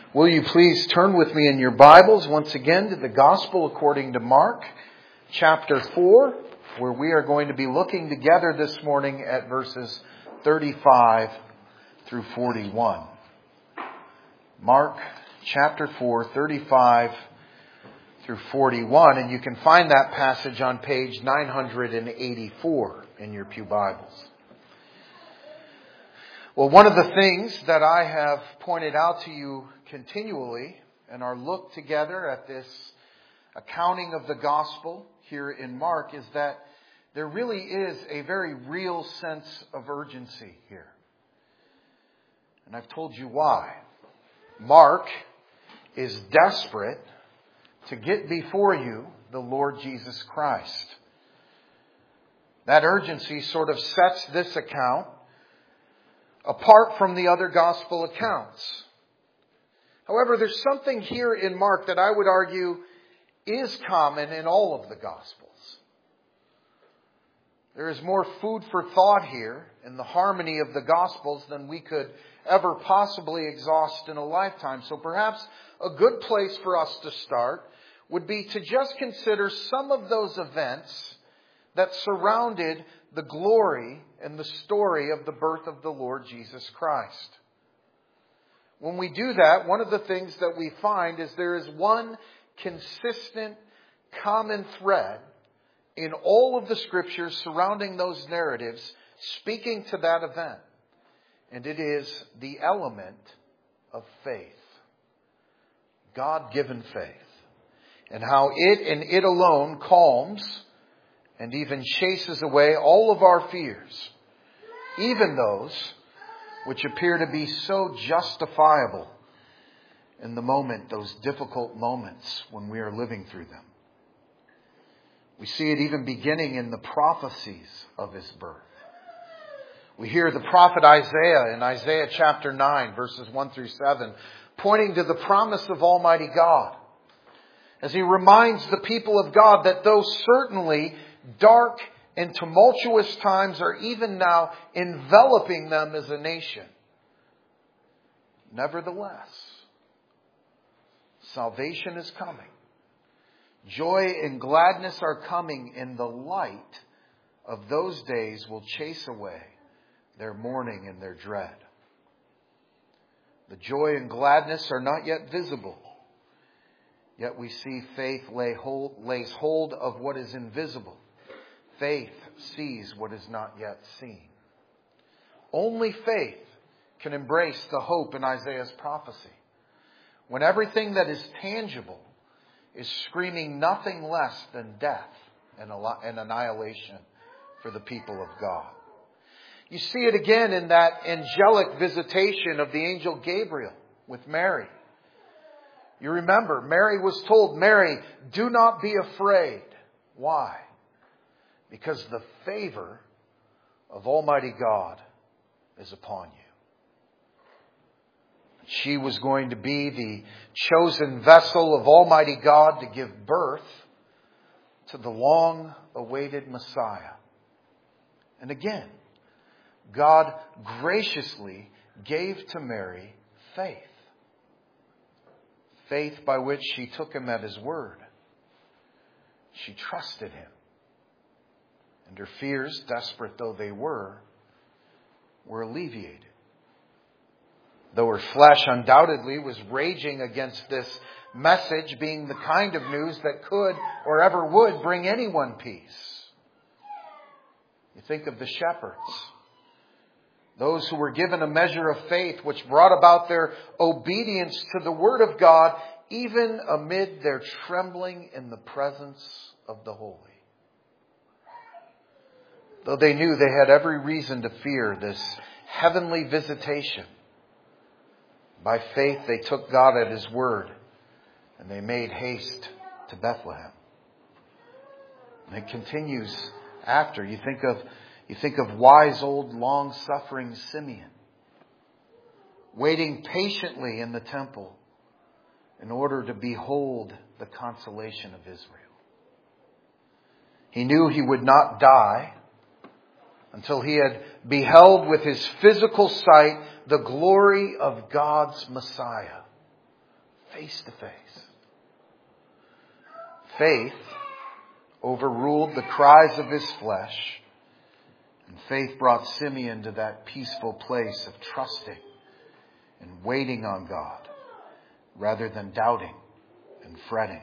Will you please turn with me in your Bibles once again to the Gospel according to Mark, chapter 4, where we are going to be looking together this morning at verses 35 through 41. Mark, chapter 4, 35 through 41, and you can find that passage on page 984 in your pew Bibles. Well, one of the things that I have pointed out to you continually in our look together at this accounting of the gospel here in Mark is that there really is a very real sense of urgency here. And I've told you why. Mark is desperate to get before you the Lord Jesus Christ. That urgency sort of sets this account apart from the other gospel accounts. However, there's something here in Mark that I would argue is common in all of the Gospels. There is more food for thought here in the harmony of the Gospels than we could ever possibly exhaust in a lifetime. So perhaps a good place for us to start would be to just consider some of those events that surrounded the glory and the story of the birth of the Lord Jesus Christ. When we do that, one of the things that we find is there is one consistent common thread in all of the scriptures surrounding those narratives speaking to that event. And it is the element of faith. God-given faith. And how it and it alone calms and even chases away all of our fears, even those which appear to be so justifiable in the moment, those difficult moments when we are living through them. We see it even beginning in the prophecies of His birth. We hear the prophet Isaiah in Isaiah chapter 9, verses 1 through 7, pointing to the promise of Almighty God, as he reminds the people of God that though certainly dark and tumultuous times are even now enveloping them as a nation, nevertheless, salvation is coming. Joy and gladness are coming, and the light of those days will chase away their mourning and their dread. The joy and gladness are not yet visible, yet we see faith lays hold of what is invisible. Faith sees what is not yet seen. Only faith can embrace the hope in Isaiah's prophecy, when everything that is tangible is screaming nothing less than death and annihilation for the people of God. You see it again in that angelic visitation of the angel Gabriel with Mary. You remember, Mary was told, Mary, do not be afraid. Why? Because the favor of Almighty God is upon you. She was going to be the chosen vessel of Almighty God to give birth to the long-awaited Messiah. And again, God graciously gave to Mary faith. Faith by which she took Him at His word. She trusted Him. And her fears, desperate though they were alleviated. Though her flesh undoubtedly was raging against this message being the kind of news that could or ever would bring anyone peace. You think of the shepherds. Those who were given a measure of faith which brought about their obedience to the Word of God even amid their trembling in the presence of the Holy. Though they knew they had every reason to fear this heavenly visitation, by faith they took God at His word and they made haste to Bethlehem. And it continues after. You think of wise old long-suffering Simeon, waiting patiently in the temple in order to behold the consolation of Israel. He knew he would not die until he had beheld with his physical sight the glory of God's Messiah, face to face. Faith overruled the cries of his flesh, and faith brought Simeon to that peaceful place of trusting and waiting on God rather than doubting and fretting.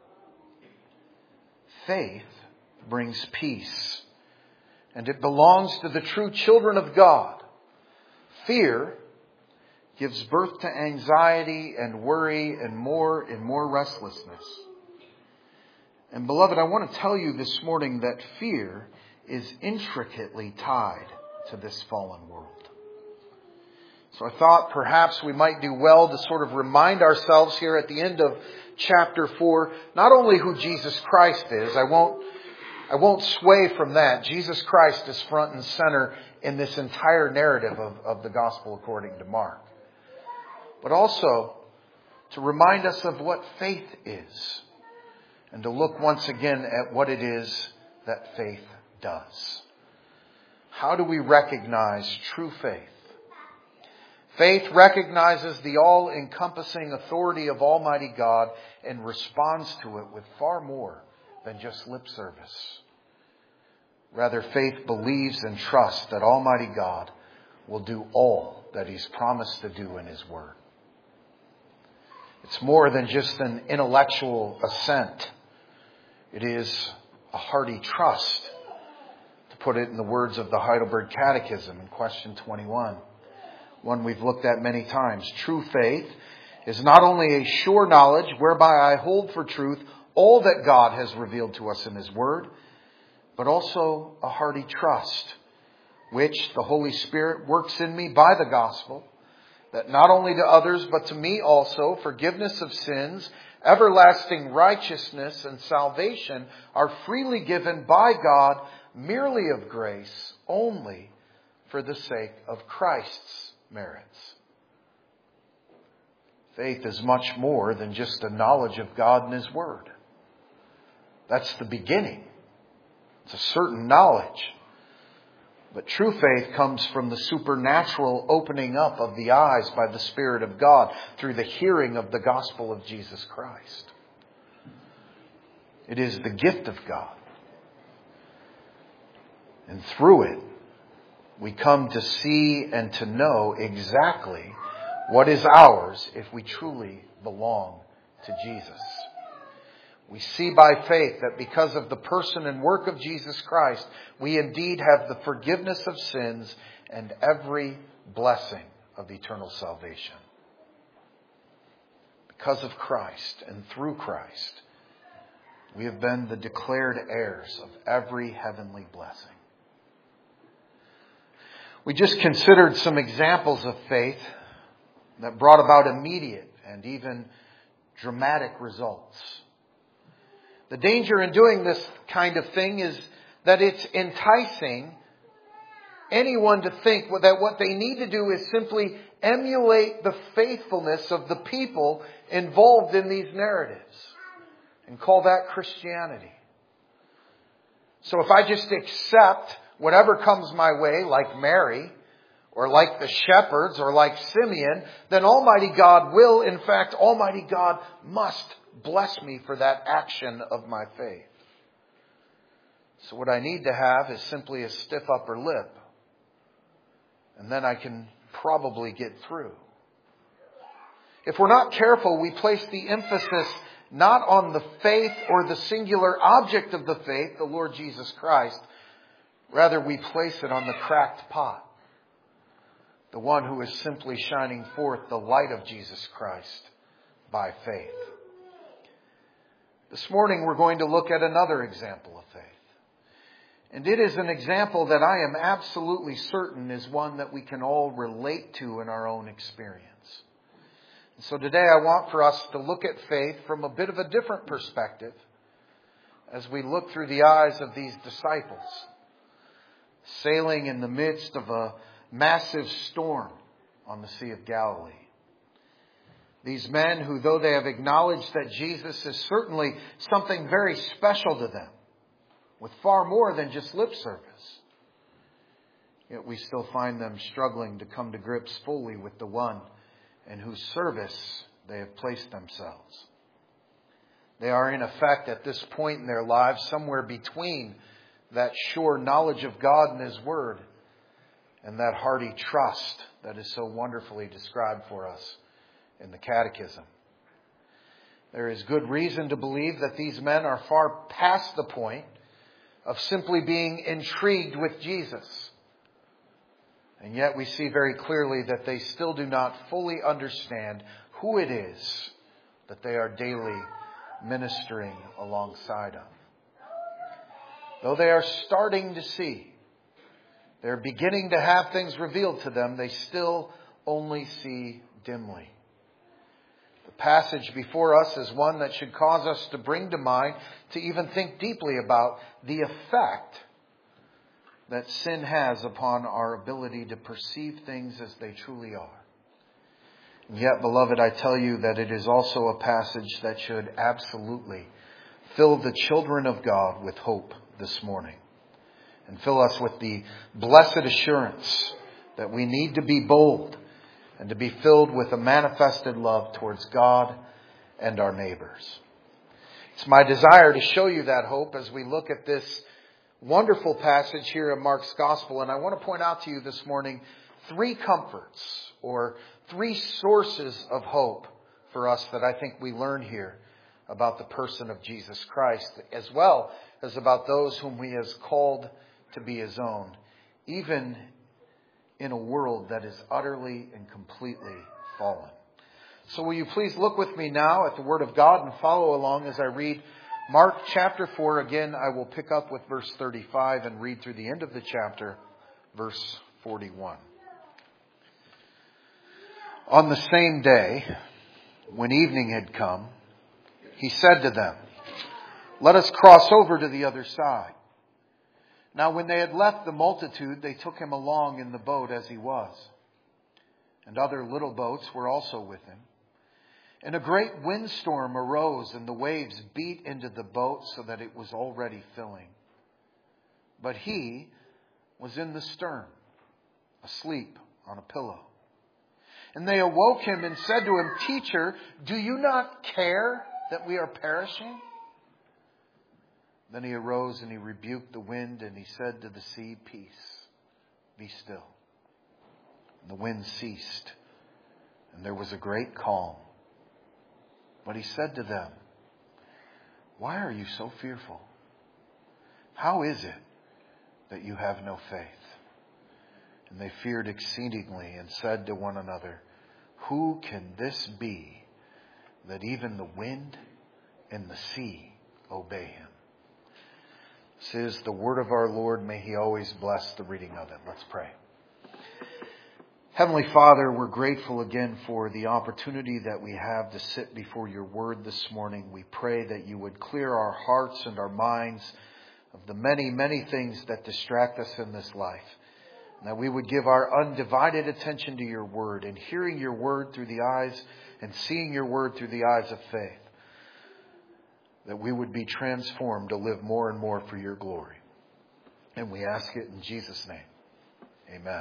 Faith brings peace, and it belongs to the true children of God. Fear gives birth to anxiety and worry and more restlessness. And beloved, I want to tell you this morning that fear is intricately tied to this fallen world. So I thought perhaps we might do well to sort of remind ourselves here at the end of chapter 4, not only who Jesus Christ is. I won't sway from that. Jesus Christ is front and center in this entire narrative of the gospel according to Mark. But also to remind us of what faith is, and to look once again at what it is that faith does. How do we recognize true faith? Faith recognizes the all-encompassing authority of Almighty God and responds to it with far more than just lip service. Rather, faith believes and trusts that Almighty God will do all that He's promised to do in His Word. It's more than just an intellectual assent. It is a hearty trust, to put it in the words of the Heidelberg Catechism in question 21. One we've looked at many times. True faith is not only a sure knowledge whereby I hold for truth all that God has revealed to us in His Word, but also a hearty trust, which the Holy Spirit works in me by the gospel, that not only to others but to me also forgiveness of sins, everlasting righteousness, and salvation are freely given by God merely of grace, only for the sake of Christ's merits. Faith is much more than just a knowledge of God and His Word. That's the beginning. It's a certain knowledge. But true faith comes from the supernatural opening up of the eyes by the Spirit of God through the hearing of the gospel of Jesus Christ. It is the gift of God. And through it, we come to see and to know exactly what is ours if we truly belong to Jesus. We see by faith that because of the person and work of Jesus Christ, we indeed have the forgiveness of sins and every blessing of eternal salvation. Because of Christ and through Christ, we have been the declared heirs of every heavenly blessing. We just considered some examples of faith that brought about immediate and even dramatic results. The danger in doing this kind of thing is that it's enticing anyone to think that what they need to do is simply emulate the faithfulness of the people involved in these narratives and call that Christianity. So if I just accept whatever comes my way, like Mary, or like the shepherds, or like Simeon, then Almighty God will, in fact, Almighty God must bless me for that action of my faith. So what I need to have is simply a stiff upper lip, and then I can probably get through. If we're not careful, we place the emphasis not on the faith or the singular object of the faith, the Lord Jesus Christ. Rather, we place it on the cracked pot, the one who is simply shining forth the light of Jesus Christ by faith. This morning we're going to look at another example of faith. And it is an example that I am absolutely certain is one that we can all relate to in our own experience. And so today I want for us to look at faith from a bit of a different perspective as we look through the eyes of these disciples, sailing in the midst of a massive storm on the Sea of Galilee. These men who, though they have acknowledged that Jesus is certainly something very special to them, with far more than just lip service, yet we still find them struggling to come to grips fully with the one in whose service they have placed themselves. They are in effect at this point in their lives somewhere between that sure knowledge of God and His Word and that hearty trust that is so wonderfully described for us in the Catechism. There is good reason to believe that these men are far past the point of simply being intrigued with Jesus. And yet we see very clearly that they still do not fully understand who it is that they are daily ministering alongside of. Though they are starting to see, they're beginning to have things revealed to them, they still only see dimly. The passage before us is one that should cause us to bring to mind, to even think deeply about the effect that sin has upon our ability to perceive things as they truly are. And yet, beloved, I tell you that it is also a passage that should absolutely fill the children of God with hope this morning. And fill us with the blessed assurance that we need to be bold and to be filled with a manifested love towards God and our neighbors. It's my desire to show you that hope as we look at this wonderful passage here in Mark's Gospel. And I want to point out to you this morning 3 comforts or 3 sources of hope for us that I think we learn here about the person of Jesus Christ, as well as about those whom He has called to be His own, even in a world that is utterly and completely fallen. So will you please look with me now at the Word of God and follow along as I read Mark chapter 4. Again, I will pick up with verse 35 and read through the end of the chapter, verse 41. On the same day, when evening had come, He said to them, "Let us cross over to the other side." Now when they had left the multitude, they took Him along in the boat as He was. And other little boats were also with Him. And a great windstorm arose, and the waves beat into the boat so that it was already filling. But He was in the stern, asleep on a pillow. And they awoke Him and said to Him, "Teacher, do you not care that we are perishing?" Then He arose and He rebuked the wind, and He said to the sea, "Peace, be still." And the wind ceased, and there was a great calm. But He said to them, "Why are you so fearful? How is it that you have no faith?" And they feared exceedingly and said to one another, "Who can this be that even the wind and the sea obey Him?" This is the word of our Lord. May He always bless the reading of it. Let's pray. Heavenly Father, we're grateful again for the opportunity that we have to sit before Your Word this morning. We pray that You would clear our hearts and our minds of the many, many things that distract us in this life. And that we would give our undivided attention to Your Word and hearing Your Word through the eyes and seeing Your Word through the eyes of faith. That we would be transformed to live more and more for Your glory. And we ask it in Jesus' name. Amen.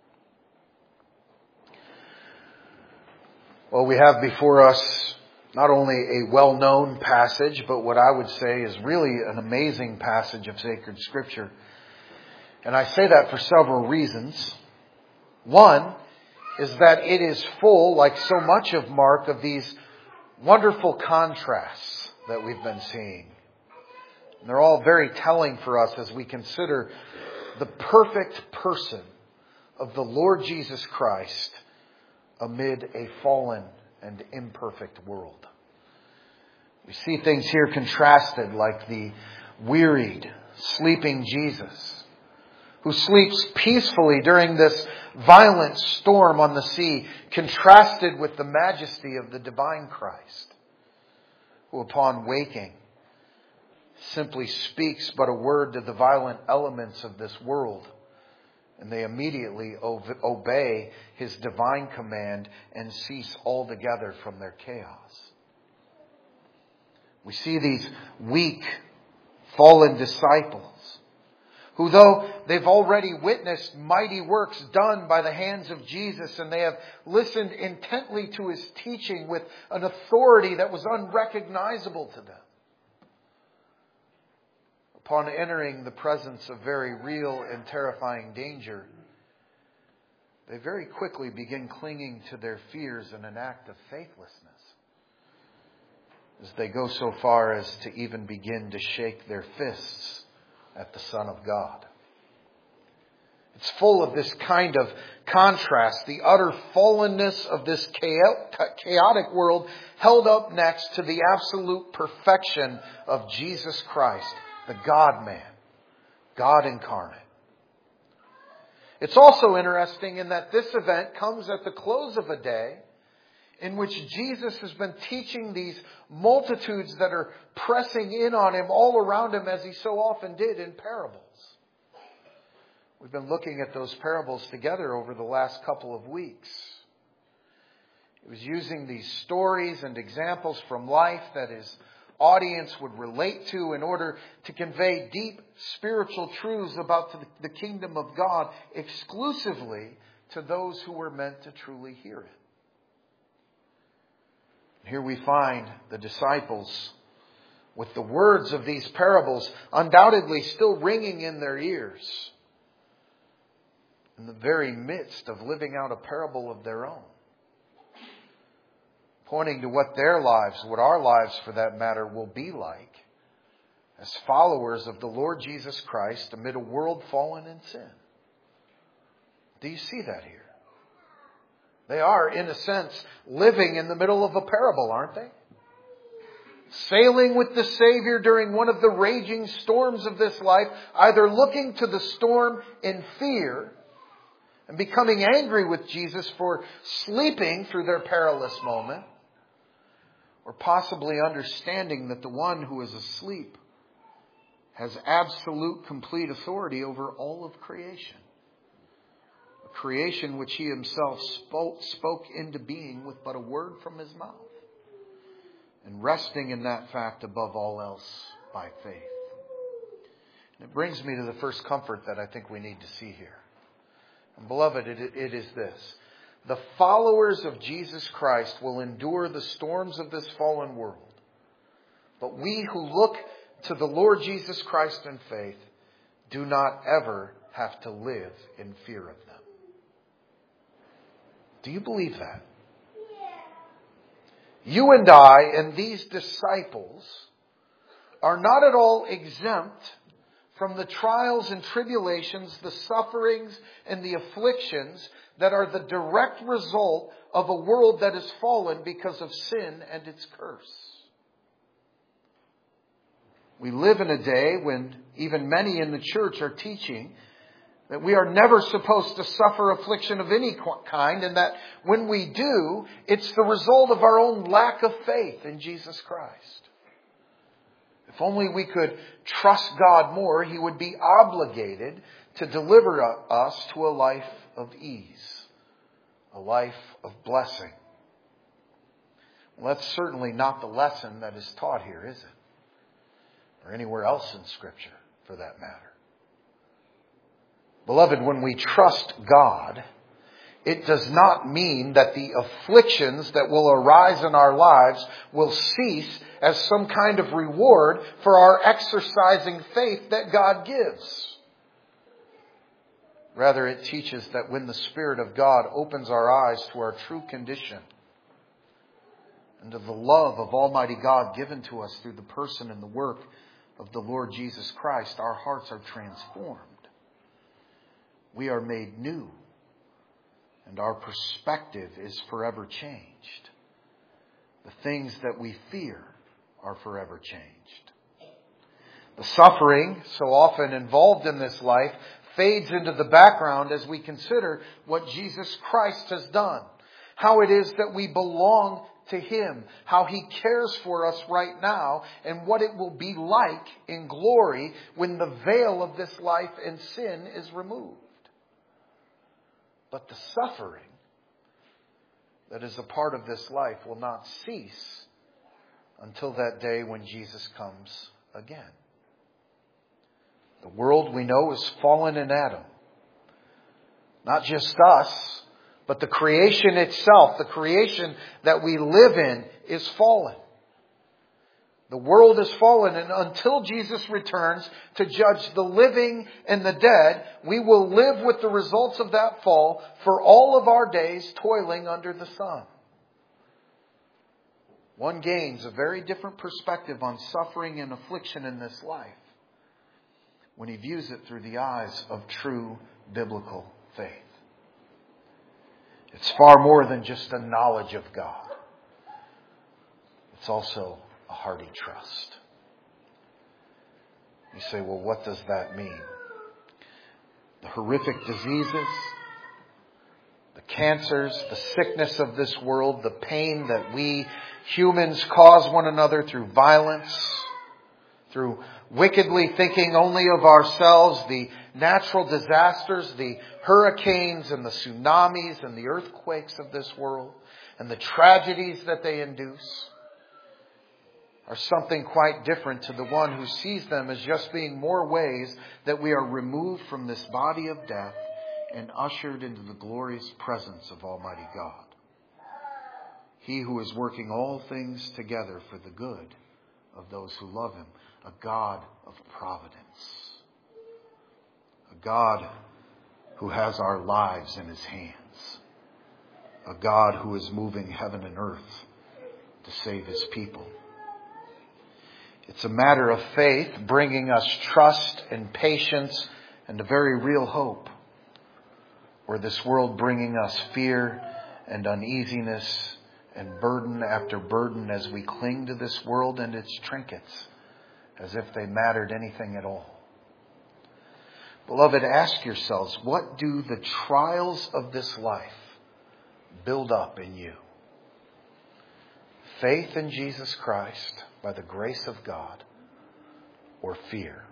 Well, we have before us not only a well-known passage, but what I would say is really an amazing passage of sacred Scripture. And I say that for several reasons. One is that it is full, like so much of Mark, of these wonderful contrasts that we've been seeing. And they're all very telling for us as we consider the perfect person of the Lord Jesus Christ amid a fallen and imperfect world. We see things here contrasted, like the wearied, sleeping Jesus, who sleeps peacefully during this violent storm on the sea, contrasted with the majesty of the divine Christ, who upon waking simply speaks but a word to the violent elements of this world, and they immediately obey His divine command and cease altogether from their chaos. We see these weak, fallen disciples who, though they've already witnessed mighty works done by the hands of Jesus, and they have listened intently to His teaching with an authority that was unrecognizable to them, upon entering the presence of very real and terrifying danger, they very quickly begin clinging to their fears in an act of faithlessness, as they go so far as to even begin to shake their fists at the Son of God. It's full of this kind of contrast, the utter fallenness of this chaotic world held up next to the absolute perfection of Jesus Christ, the God-man, God incarnate. It's also interesting in that this event comes at the close of a day in which Jesus has been teaching these multitudes that are pressing in on Him all around Him, as He so often did in parables. We've been looking at those parables together over the last couple of weeks. He was using these stories and examples from life that His audience would relate to in order to convey deep spiritual truths about the kingdom of God exclusively to those who were meant to truly hear it. Here we find the disciples with the words of these parables undoubtedly still ringing in their ears, in the very midst of living out a parable of their own, pointing to what their lives, what our lives for that matter, will be like as followers of the Lord Jesus Christ amid a world fallen in sin. Do you see that here? They are, in a sense, living in the middle of a parable, aren't they? Sailing with the Savior during one of the raging storms of this life, either looking to the storm in fear and becoming angry with Jesus for sleeping through their perilous moment, or possibly understanding that the one who is asleep has absolute, complete authority over all of creation. A creation which He Himself spoke into being with but a word from His mouth. And resting in that fact above all else by faith. And it brings me to the first comfort that I think we need to see here. And beloved, it is this. The followers of Jesus Christ will endure the storms of this fallen world. But we who look to the Lord Jesus Christ in faith do not ever have to live in fear of them. Do you believe that? You and I and these disciples are not at all exempt from the trials and tribulations, the sufferings and the afflictions that are the direct result of a world that is fallen because of sin and its curse. We live in a day when even many in the church are teaching that we are never supposed to suffer affliction of any kind, and that when we do, it's the result of our own lack of faith in Jesus Christ. If only we could trust God more, He would be obligated to deliver us to a life of ease, a life of blessing. Well, that's certainly not the lesson that is taught here, is it? Or anywhere else in Scripture, for that matter. Beloved, when we trust God, it does not mean that the afflictions that will arise in our lives will cease as some kind of reward for our exercising faith that God gives. Rather, it teaches that when the Spirit of God opens our eyes to our true condition and to the love of Almighty God given to us through the person and the work of the Lord Jesus Christ, our hearts are transformed. We are made new, and our perspective is forever changed. The things that we fear are forever changed. The suffering so often involved in this life fades into the background as we consider what Jesus Christ has done, how it is that we belong to Him, how He cares for us right now, and what it will be like in glory when the veil of this life and sin is removed. But the suffering that is a part of this life will not cease until that day when Jesus comes again. The world we know is fallen in Adam. Not just us, but the creation itself, the creation that we live in, is fallen. The world is fallen, and until Jesus returns to judge the living and the dead, we will live with the results of that fall for all of our days toiling under the sun. One gains a very different perspective on suffering and affliction in this life when he views it through the eyes of true biblical faith. It's far more than just a knowledge of God. It's also a hearty trust. You say, well, what does that mean? The horrific diseases, the cancers, the sickness of this world, the pain that we humans cause one another through violence, through wickedly thinking only of ourselves, the natural disasters, the hurricanes and the tsunamis and the earthquakes of this world, and the tragedies that they induce, are something quite different to the one who sees them as just being more ways that we are removed from this body of death and ushered into the glorious presence of Almighty God. He who is working all things together for the good of those who love Him. A God of providence. A God who has our lives in His hands. A God who is moving heaven and earth to save His people. It's a matter of faith bringing us trust and patience and a very real hope. Or this world bringing us fear and uneasiness and burden after burden as we cling to this world and its trinkets as if they mattered anything at all. Beloved, ask yourselves, what do the trials of this life build up in you? Faith in Jesus Christ by the grace of God, or fear?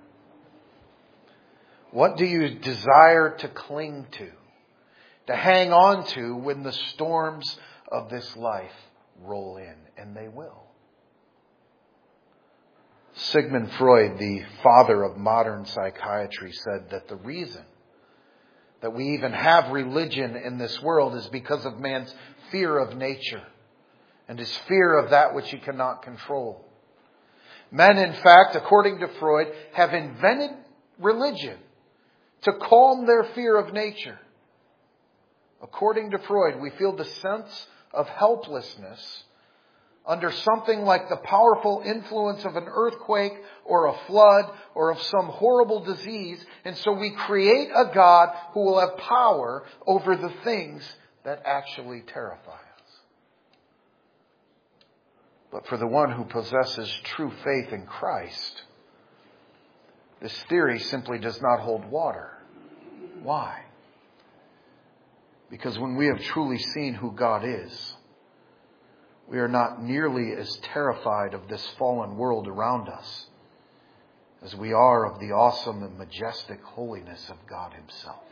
What do you desire to cling to hang on to when the storms of this life roll in? And they will. Sigmund Freud, the father of modern psychiatry, said that the reason that we even have religion in this world is because of man's fear of nature and his fear of that which he cannot control. Men, in fact, according to Freud, have invented religion to calm their fear of nature. According to Freud, we feel the sense of helplessness under something like the powerful influence of an earthquake or a flood or of some horrible disease. And so we create a God who will have power over the things that actually terrify us. But for the one who possesses true faith in Christ, this theory simply does not hold water. Why? Because when we have truly seen who God is, we are not nearly as terrified of this fallen world around us as we are of the awesome and majestic holiness of God Himself.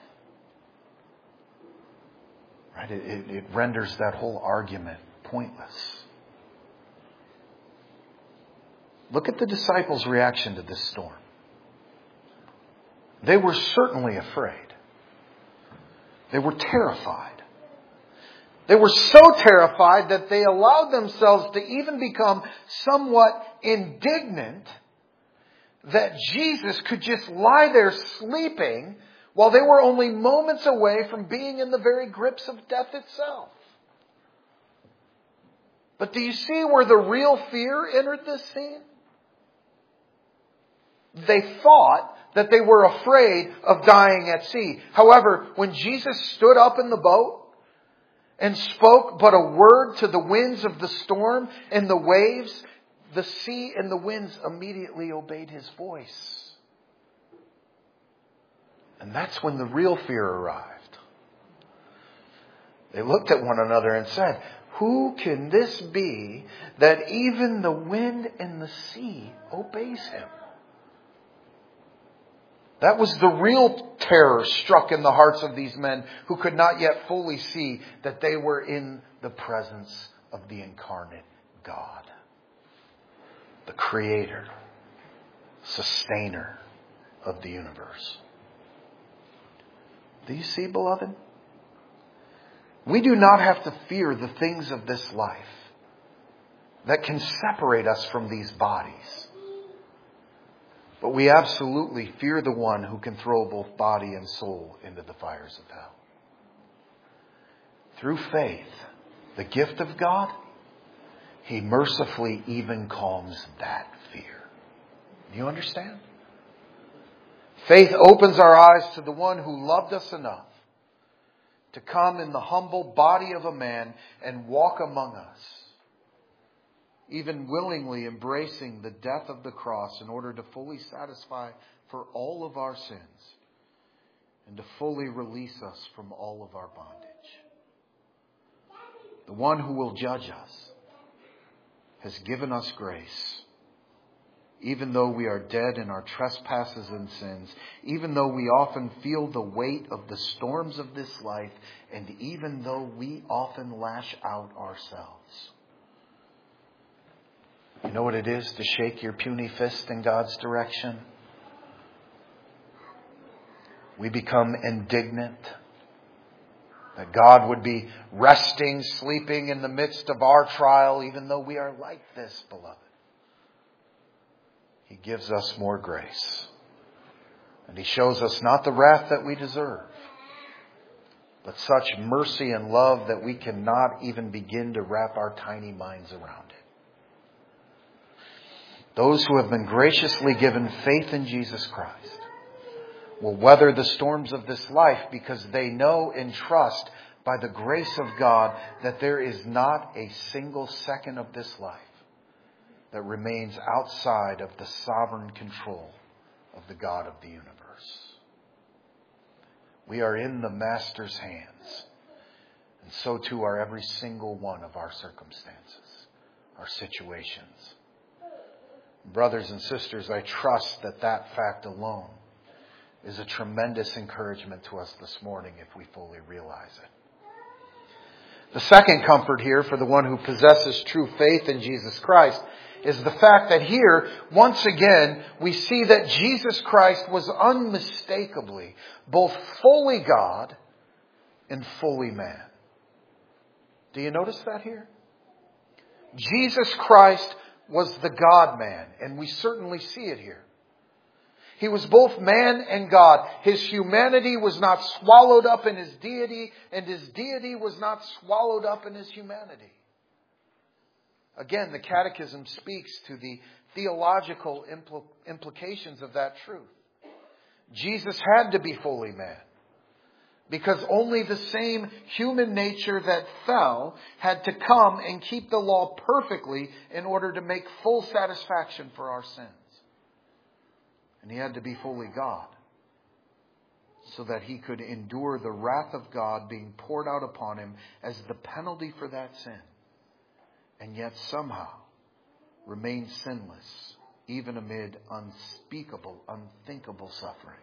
Right? It renders that whole argument pointless. Look at the disciples' reaction to this storm. They were certainly afraid. They were terrified. They were so terrified that they allowed themselves to even become somewhat indignant that Jesus could just lie there sleeping while they were only moments away from being in the very grips of death itself. But do you see where the real fear entered this scene? They thought that they were afraid of dying at sea. However, when Jesus stood up in the boat and spoke but a word to the winds of the storm and the waves, the sea and the winds immediately obeyed His voice. And that's when the real fear arrived. They looked at one another and said, "Who can this be that even the wind and the sea obeys Him?" That was the real terror struck in the hearts of these men who could not yet fully see that they were in the presence of the incarnate God, the Creator, Sustainer, of the universe. Do you see, beloved? We do not have to fear the things of this life that can separate us from these bodies. But we absolutely fear the one who can throw both body and soul into the fires of hell. Through faith, the gift of God, He mercifully even calms that fear. Do you understand? Faith opens our eyes to the one who loved us enough to come in the humble body of a man and walk among us, even willingly embracing the death of the cross in order to fully satisfy for all of our sins and to fully release us from all of our bondage. The one who will judge us has given us grace, even though we are dead in our trespasses and sins, even though we often feel the weight of the storms of this life, and even though we often lash out ourselves. You know what it is to shake your puny fist in God's direction? We become indignant that God would be resting, sleeping in the midst of our trial, even though we are like this, beloved. He gives us more grace. And He shows us not the wrath that we deserve, but such mercy and love that we cannot even begin to wrap our tiny minds around it. Those who have been graciously given faith in Jesus Christ will weather the storms of this life because they know and trust by the grace of God that there is not a single second of this life that remains outside of the sovereign control of the God of the universe. We are in the Master's hands, and so too are every single one of our circumstances, our situations. Brothers and sisters, I trust that that fact alone is a tremendous encouragement to us this morning if we fully realize it. The second comfort here for the one who possesses true faith in Jesus Christ is the fact that here, once again, we see that Jesus Christ was unmistakably both fully God and fully man. Do you notice that here? Jesus Christ was the God-man, and we certainly see it here. He was both man and God. His humanity was not swallowed up in His deity, and His deity was not swallowed up in His humanity. Again, the Catechism speaks to the theological implications of that truth. Jesus had to be fully man, because only the same human nature that fell had to come and keep the law perfectly in order to make full satisfaction for our sins. And He had to be fully God so that He could endure the wrath of God being poured out upon Him as the penalty for that sin, and yet somehow remain sinless even amid unspeakable, unthinkable suffering.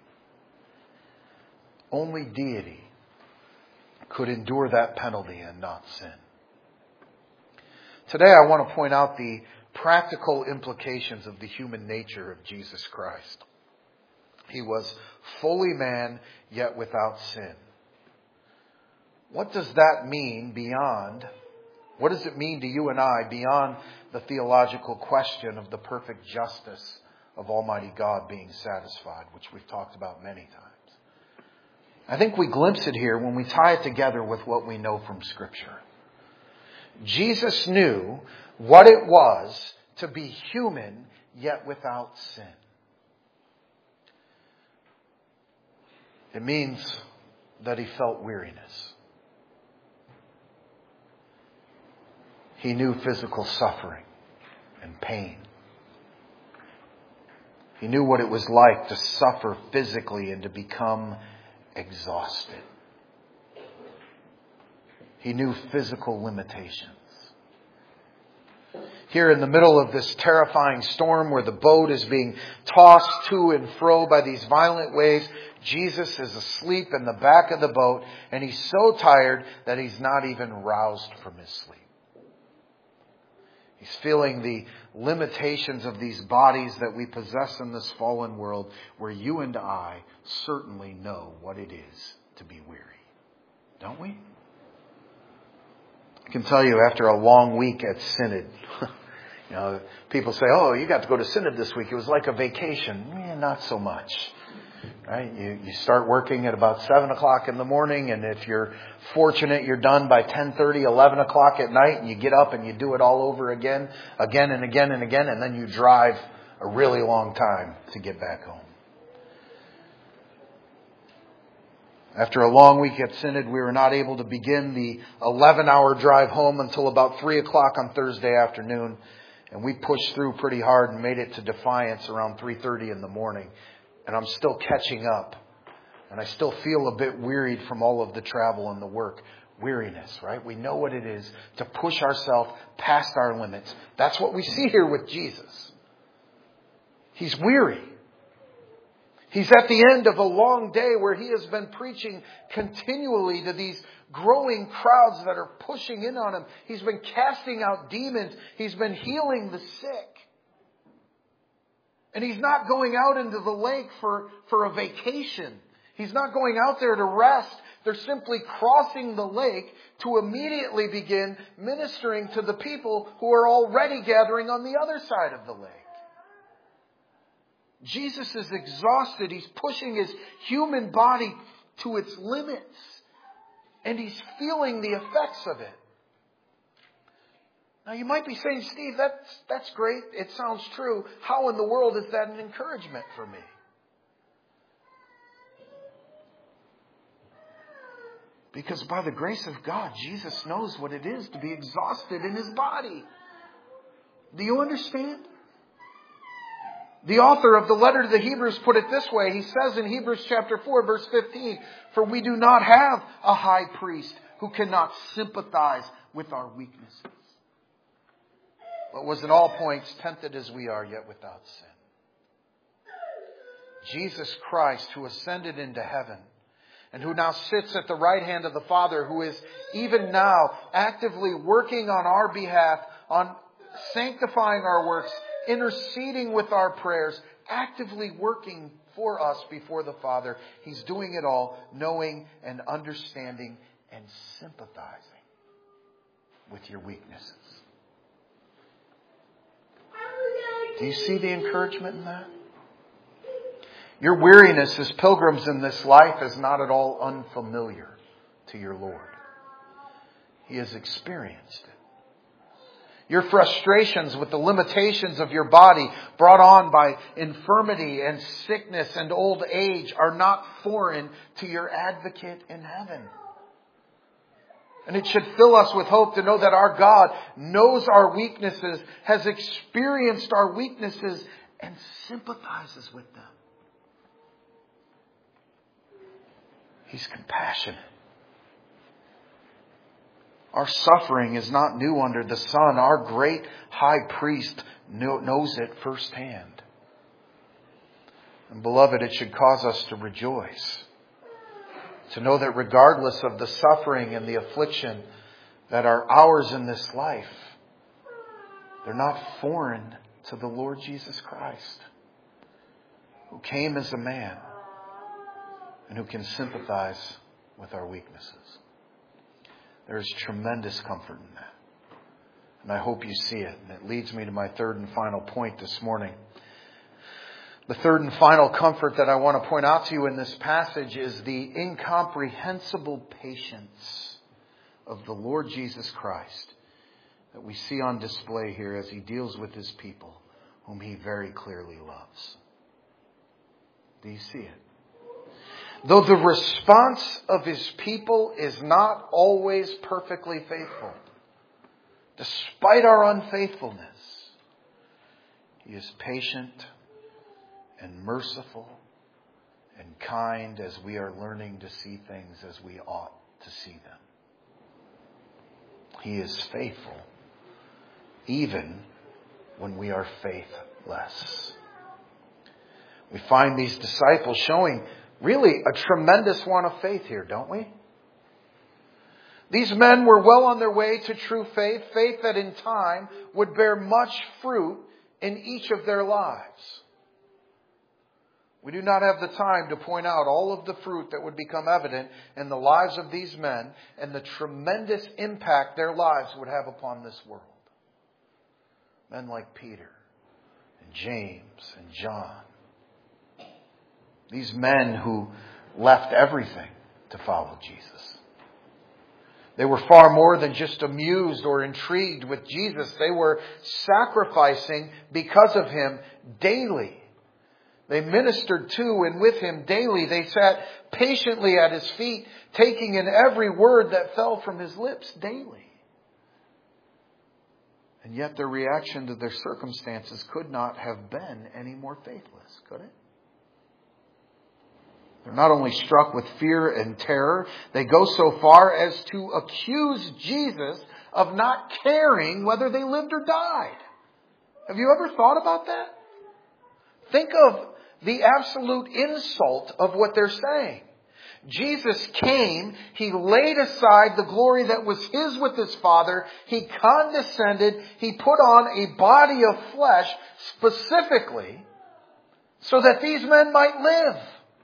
Only deity could endure that penalty and not sin. Today I want to point out the practical implications of the human nature of Jesus Christ. He was fully man, yet without sin. What does that mean what does it mean to you and I beyond the theological question of the perfect justice of Almighty God being satisfied, which we've talked about many times? I think we glimpse it here when we tie it together with what we know from Scripture. Jesus knew what it was to be human, yet without sin. It means that He felt weariness. He knew physical suffering and pain. He knew what it was like to suffer physically and to become exhausted. He knew physical limitations. Here in the middle of this terrifying storm where the boat is being tossed to and fro by these violent waves, Jesus is asleep in the back of the boat, and He's so tired that He's not even roused from His sleep. He's feeling the limitations of these bodies that we possess in this fallen world, where you and I certainly know what it is to be weary. Don't we? I can tell you, after a long week at Synod, people say, oh, you got to go to Synod this week. It was like a vacation. Not so much. Right? You start working at about 7 o'clock in the morning, and if you're fortunate, you're done by 10:30, 11 o'clock at night, and you get up and you do it all over again and again, and then you drive a really long time to get back home. After a long week at Synod, we were not able to begin the 11-hour drive home until about 3 o'clock on Thursday afternoon, and we pushed through pretty hard and made it to Defiance around 3:30 in the morning. And I'm still catching up. And I still feel a bit wearied from all of the travel and the work. Weariness, right? We know what it is to push ourselves past our limits. That's what we see here with Jesus. He's weary. He's at the end of a long day where He has been preaching continually to these growing crowds that are pushing in on Him. He's been casting out demons. He's been healing the sick. And He's not going out into the lake for a vacation. He's not going out there to rest. They're simply crossing the lake to immediately begin ministering to the people who are already gathering on the other side of the lake. Jesus is exhausted. He's pushing His human body to its limits. And He's feeling the effects of it. Now you might be saying, Steve, that's great. It sounds true. How in the world is that an encouragement for me? Because by the grace of God, Jesus knows what it is to be exhausted in His body. Do you understand? The author of the letter to the Hebrews put it this way. He says in Hebrews chapter 4, verse 15, "For we do not have a high priest who cannot sympathize with our weaknesses, but was in all points tempted as we are, yet without sin." Jesus Christ, who ascended into heaven and who now sits at the right hand of the Father, who is even now actively working on our behalf, on sanctifying our works, interceding with our prayers, actively working for us before the Father. He's doing it all, knowing and understanding and sympathizing with your weaknesses. Do you see the encouragement in that? Your weariness as pilgrims in this life is not at all unfamiliar to your Lord. He has experienced it. Your frustrations with the limitations of your body brought on by infirmity and sickness and old age are not foreign to your advocate in heaven. And it should fill us with hope to know that our God knows our weaknesses, has experienced our weaknesses, and sympathizes with them. He's compassionate. Our suffering is not new under the sun. Our great high priest knows it firsthand. And beloved, it should cause us to rejoice. To know that regardless of the suffering and the affliction that are ours in this life, they're not foreign to the Lord Jesus Christ, who came as a man and who can sympathize with our weaknesses. There is tremendous comfort in that. And I hope you see it. And it leads me to my third and final point this morning. The third and final comfort that I want to point out to you in this passage is the incomprehensible patience of the Lord Jesus Christ that we see on display here as He deals with His people, whom He very clearly loves. Do you see it? Though the response of His people is not always perfectly faithful, despite our unfaithfulness, He is patient and merciful and kind as we are learning to see things as we ought to see them. He is faithful even when we are faithless. We find these disciples showing really a tremendous want of faith here, don't we? These men were well on their way to true faith, faith that in time would bear much fruit in each of their lives. We do not have the time to point out all of the fruit that would become evident in the lives of these men and the tremendous impact their lives would have upon this world. Men like Peter and James and John. These men who left everything to follow Jesus. They were far more than just amused or intrigued with Jesus. They were sacrificing because of Him daily. They ministered to and with Him daily. They sat patiently at His feet, taking in every word that fell from His lips daily. And yet their reaction to their circumstances could not have been any more faithless, could it? They're not only struck with fear and terror, they go so far as to accuse Jesus of not caring whether they lived or died. Have you ever thought about that? Think of the absolute insult of what they're saying. Jesus came, He laid aside the glory that was His with His Father, He condescended, He put on a body of flesh specifically so that these men might live.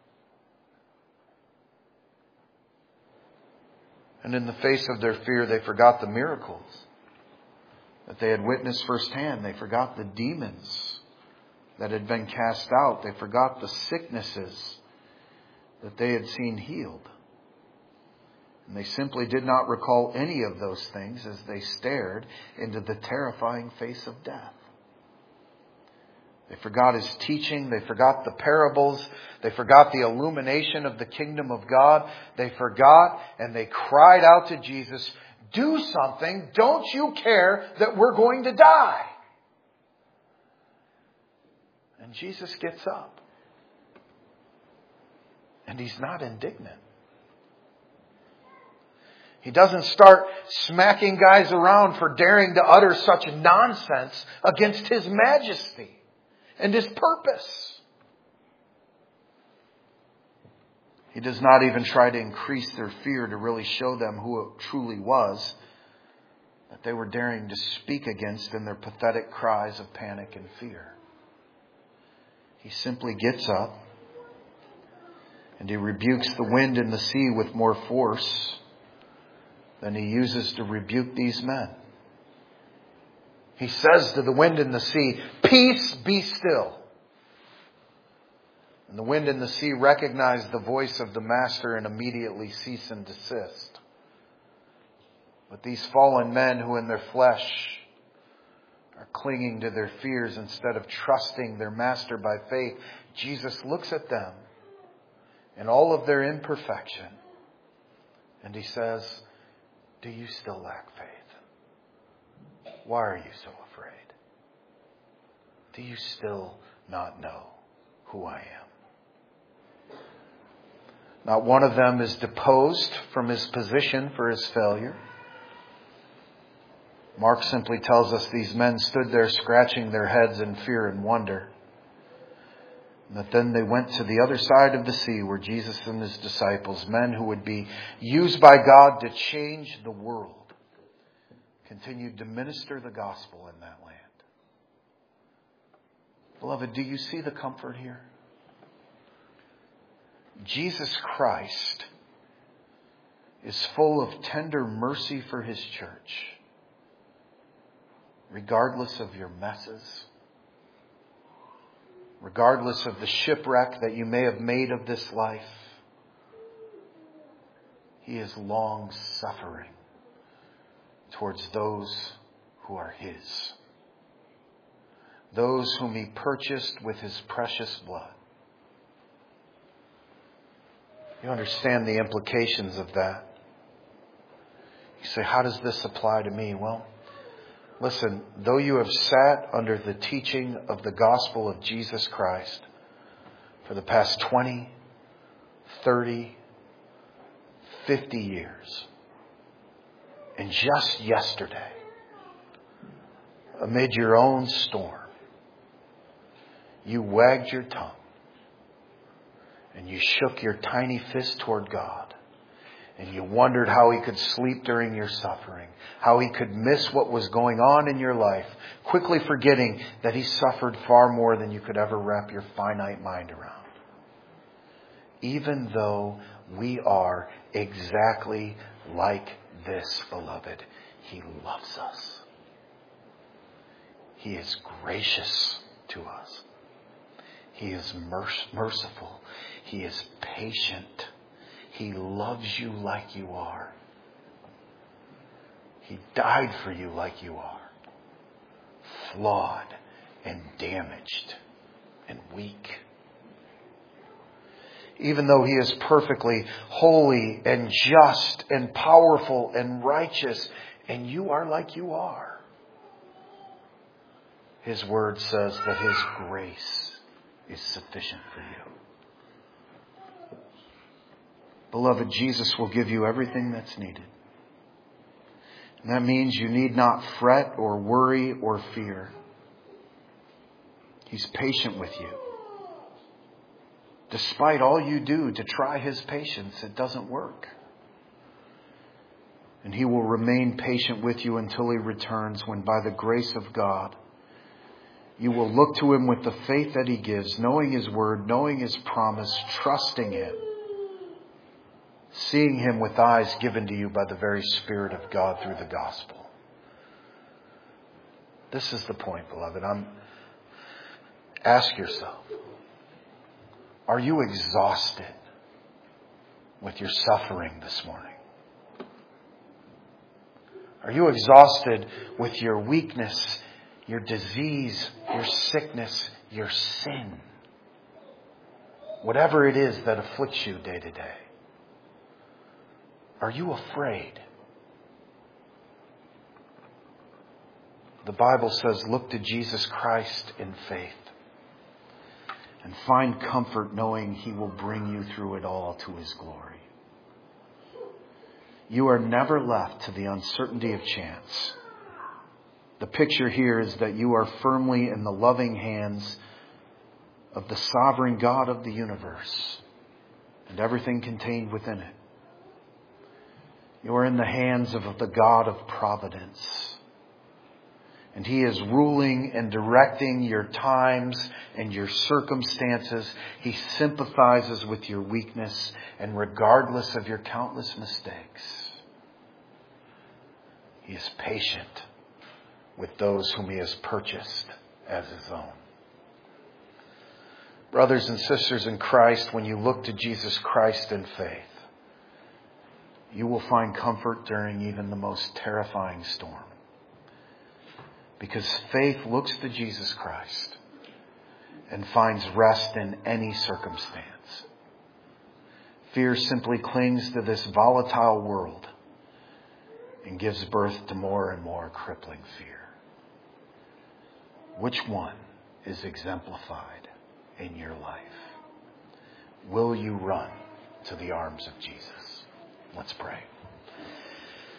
And in the face of their fear, they forgot the miracles that they had witnessed firsthand. They forgot the demons that had been cast out. They forgot the sicknesses that they had seen healed. And they simply did not recall any of those things as they stared into the terrifying face of death. They forgot His teaching. They forgot the parables. They forgot the illumination of the kingdom of God. They forgot and they cried out to Jesus, "Do something. Don't you care that we're going to die?" And Jesus gets up. And He's not indignant. He doesn't start smacking guys around for daring to utter such nonsense against His majesty and His purpose. He does not even try to increase their fear to really show them who it truly was that they were daring to speak against in their pathetic cries of panic and fear. He simply gets up and He rebukes the wind and the sea with more force than He uses to rebuke these men. He says to the wind and the sea, "Peace, be still." And the wind and the sea recognize the voice of the Master and immediately cease and desist. But these fallen men who in their flesh are clinging to their fears instead of trusting their Master by faith, Jesus looks at them in all of their imperfection and He says, "Do you still lack faith? Why are you so afraid? Do you still not know who I am?" Not one of them is deposed from his position for his failure. Mark simply tells us these men stood there scratching their heads in fear and wonder. And that then they went to the other side of the sea where Jesus and His disciples, men who would be used by God to change the world, continued to minister the gospel in that land. Beloved, do you see the comfort here? Jesus Christ is full of tender mercy for His church. Regardless of your messes, regardless of the shipwreck that you may have made of this life, He is long suffering towards those who are His, those whom He purchased with His precious blood. You understand the implications of that. You say, how does this apply to me? Well, listen, though you have sat under the teaching of the gospel of Jesus Christ for the past 20, 30, 50 years, and just yesterday, amid your own storm, you wagged your tongue and you shook your tiny fist toward God And you wondered how He could sleep during your suffering, how He could miss what was going on in your life, quickly forgetting that He suffered far more than you could ever wrap your finite mind around. Even though we are exactly like this, beloved, He loves us. He is gracious to us. He is merciful. He is patient. He loves you like you are. He died for you like you are. Flawed and damaged and weak. Even though He is perfectly holy and just and powerful and righteous, and you are like you are, His Word says that His grace is sufficient for you. Beloved, Jesus will give you everything that's needed. And that means you need not fret or worry or fear. He's patient with you. Despite all you do to try His patience, it doesn't work. And He will remain patient with you until He returns, when by the grace of God, you will look to Him with the faith that He gives, knowing His Word, knowing His promise, trusting Him, seeing Him with eyes given to you by the very Spirit of God through the gospel. This is the point, beloved. Ask yourself, are you exhausted with your suffering this morning? Are you exhausted with your weakness, your disease, your sickness, your sin? Whatever it is that afflicts you day to day. Are you afraid? The Bible says, look to Jesus Christ in faith and find comfort knowing He will bring you through it all to His glory. You are never left to the uncertainty of chance. The picture here is that you are firmly in the loving hands of the sovereign God of the universe and everything contained within it. You are in the hands of the God of providence. And He is ruling and directing your times and your circumstances. He sympathizes with your weakness, and regardless of your countless mistakes, He is patient with those whom He has purchased as His own. Brothers and sisters in Christ, when you look to Jesus Christ in faith, you will find comfort during even the most terrifying storm. Because faith looks to Jesus Christ and finds rest in any circumstance. Fear simply clings to this volatile world and gives birth to more and more crippling fear. Which one is exemplified in your life? Will you run to the arms of Jesus? Let's pray.